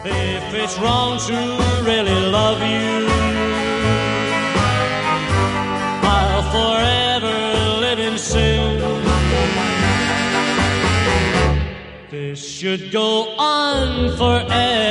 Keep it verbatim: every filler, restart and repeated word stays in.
If it's wrong to really love you, I'll forever live in sin. This should go on forever.